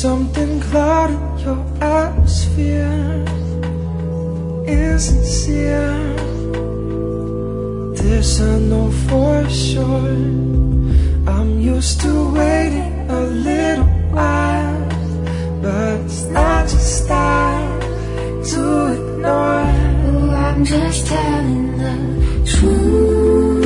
something clouding your atmosphere, insincere. This I know for sure. I'm used to waiting a little while, but it's not your style to ignore. Oh, I'm just telling the truth.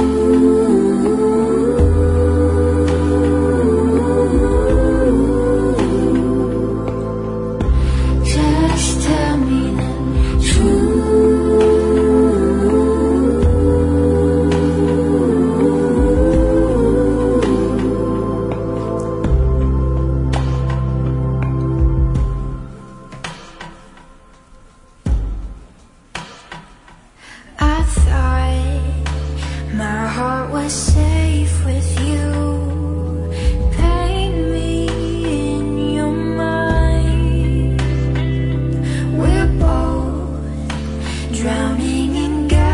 My heart was safe with you. Paint me in your mind. We're both drowning in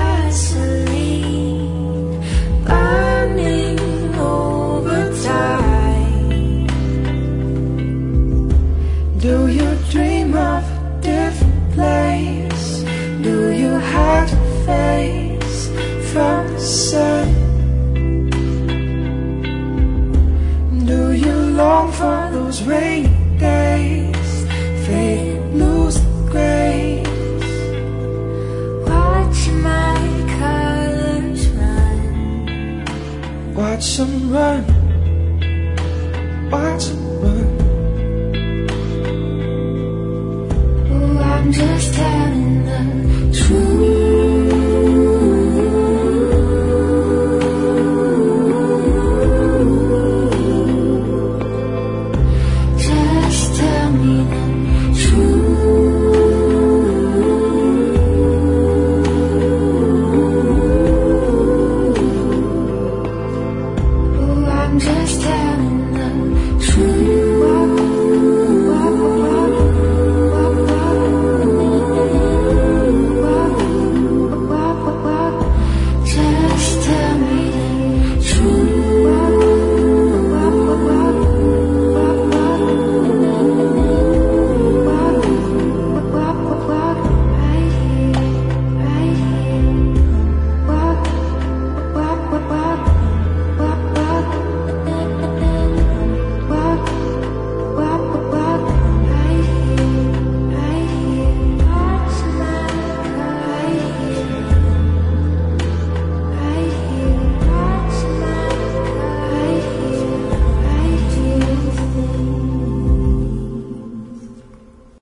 gasoline, burning over time. Do you dream of a different place? Do you have to face from the sun? Do you long for those rainy days, fade and lose the grace? Watch my colors run. Watch them run. Watch them run. Oh, I'm just telling